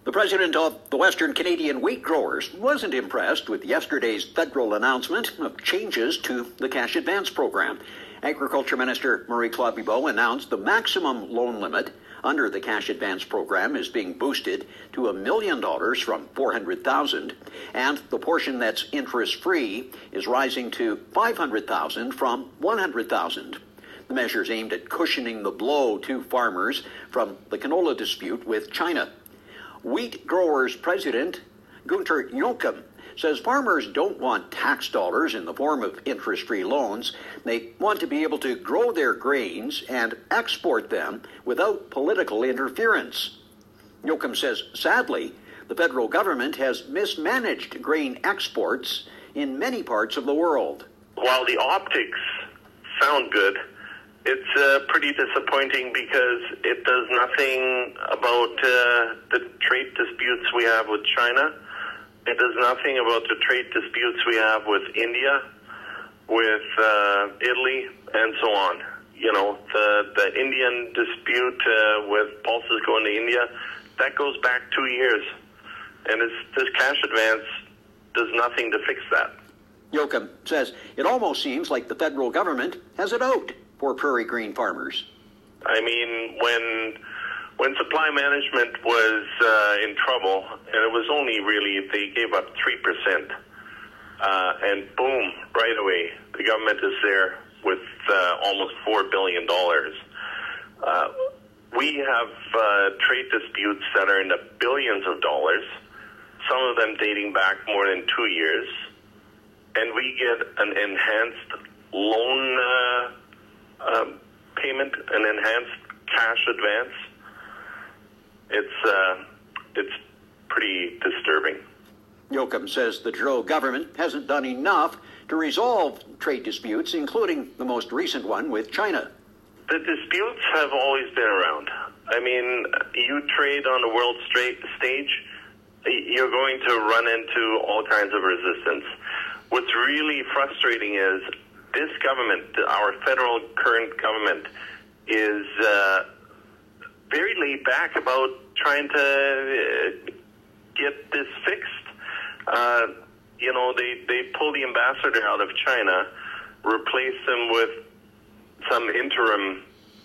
The president of the Western Canadian Wheat Growers wasn't impressed with yesterday's federal announcement of changes to the cash advance program. Agriculture Minister Marie-Claude Bibeau announced the maximum loan limit under the cash advance program is being boosted to $1 million from $400,000, and the portion that's interest-free is rising to $500,000 from $100,000. The measure is aimed at cushioning the blow to farmers from the canola dispute with China. Wheat growers president Gunter Jochum says farmers don't want tax dollars in the form of interest-free loans. They want to be able to grow their grains and export them without political interference. Jochum says, sadly, the federal government has mismanaged grain exports in many parts of the world. While the optics sound good, it's pretty disappointing because it does nothing about the trade disputes we have with China. It does nothing about the trade disputes we have with India, with Italy, and so on. You know, the Indian dispute with pulses going to India, that goes back 2 years. And this cash advance does nothing to fix that. Jochum says it almost seems like the federal government has it out for prairie green farmers. I mean, when supply management was in trouble, and it was only really, they gave up 3%, and boom, right away, the government is there with almost $4 billion. We have trade disputes that are in the billions of dollars, some of them dating back more than 2 years, and we get an enhanced loan payment, an enhanced cash advance. It's pretty disturbing. Jochum says the Trudeau government hasn't done enough to resolve trade disputes, including the most recent one with China. The disputes have always been around. I mean, you trade on the world stage, you're going to run into all kinds of resistance. What's really frustrating is this government, our federal current government, is very laid back about trying to get this fixed. You know, they pull the ambassador out of China, replace him with some interim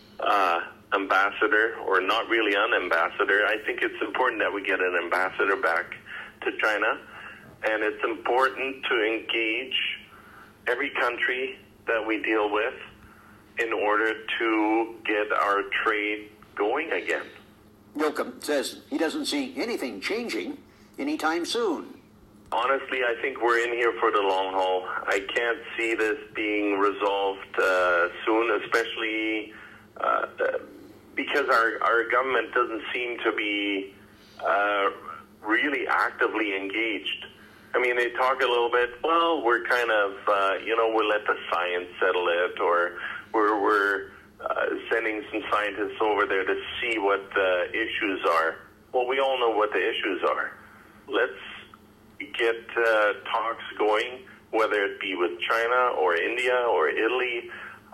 ambassador, or not really an ambassador. I think it's important that we get an ambassador back to China, and it's important to engage every country that we deal with in order to get our trade going again. Jochum says he doesn't see anything changing anytime soon. Honestly, I think we're in here for the long haul. I can't see this being resolved soon, especially because our government doesn't seem to be really actively engaged. I mean, they talk a little bit, well, we're kind of, we'll let the science settle it, or we're sending some scientists over there to see what the issues are. Well, we all know what the issues are. Let's get talks going, whether it be with China or India or Italy.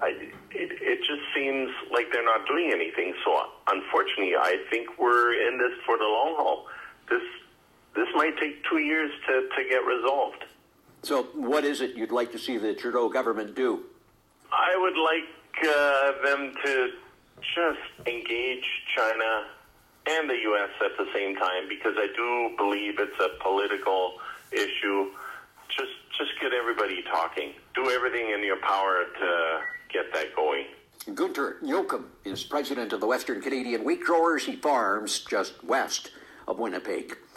It just seems like they're not doing anything. So, unfortunately, I think we're in this for the long haul. This might take 2 years to get resolved. So what is it you'd like to see the Trudeau government do? I would like them to just engage China and the U.S. at the same time, because I do believe it's a political issue. Just get everybody talking. Do everything in your power to get that going. Gunter Jochum is president of the Western Canadian Wheat Growers. He farms just west of Winnipeg.